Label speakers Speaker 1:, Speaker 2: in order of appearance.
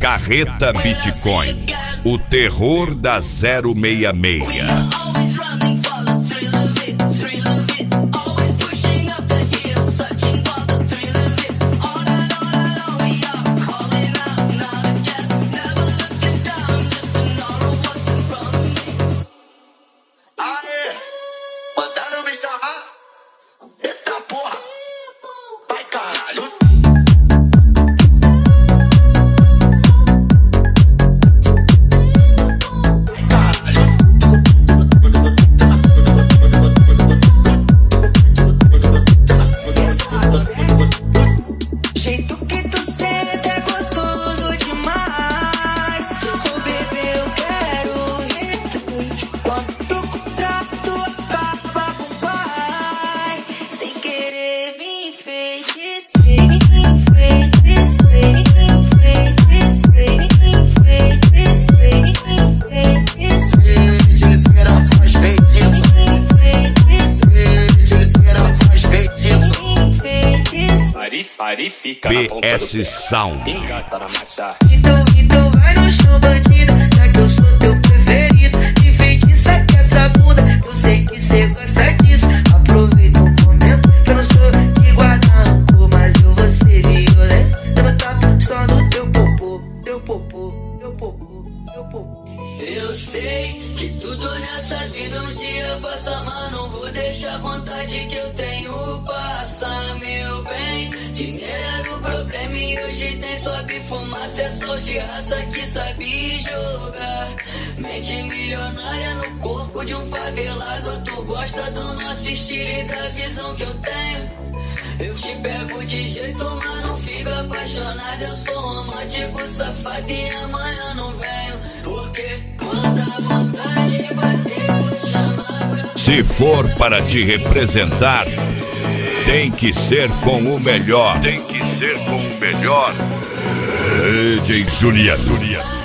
Speaker 1: Carreta Bitcoin, o terror da 066. PS Sound.
Speaker 2: Então vai no chão, bandido, já que eu sou teu preferido. Me feitiça com essa bunda, eu sei que cê gosta disso. Aproveita o momento, que eu não sou de guardar rancor, mas eu vou ser violento. Eu não tapa só no teu popô, teu popô, teu popô, teu popô.
Speaker 3: Eu sei que tudo nessa vida um dia passa, mas não vou deixar a vontade que eu tenho passar, meu bem. Dinheiro era o problema e hoje tem sobe fumaça, é só de raça que sabe jogar. Mente milionária no corpo de um favelado, tu gosta do nosso estilo e da visão que eu tenho. Eu te pego de jeito, mas não fico apaixonado. Eu sou romântico, safado e amanhã não venho. Porque quando a vontade bater, vou chamar pra...
Speaker 1: Se for para te representar, tem que ser com o melhor. Tem que ser com o melhor. DJ Julia.